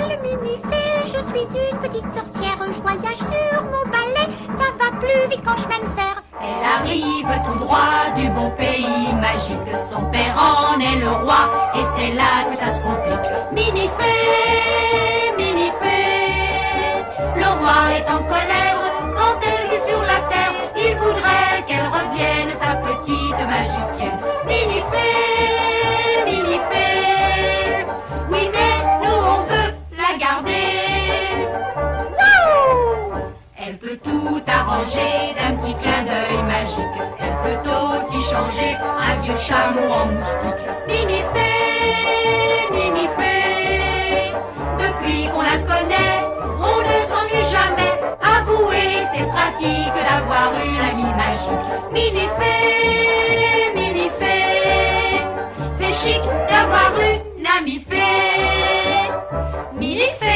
m'appelle Minifée, je suis une petite sorcière, je voyage sur mon balai, ça va plus vite quand je mène faire. Elle arrive tout droit du beau pays magique, son père en est le roi, et c'est là que ça se complique. Minifée, Minifée, le roi est en colère quand elle vit sur la terre, il voudrait qu'elle revienne, sa petite magicienne. Minifée, Minifée, oui mais nous on veut la garder. Wouh! Elle peut tout arranger d'un petit clin d'œil magique. Elle peut aussi changer un vieux chameau en moustique. Minifée, Minifée, depuis qu'on la connaît, on ne s'ennuie jamais. Avouez, c'est pratique d'avoir une amie magique. Minifée, Minifée, c'est chic d'avoir une amie fée. Minifée.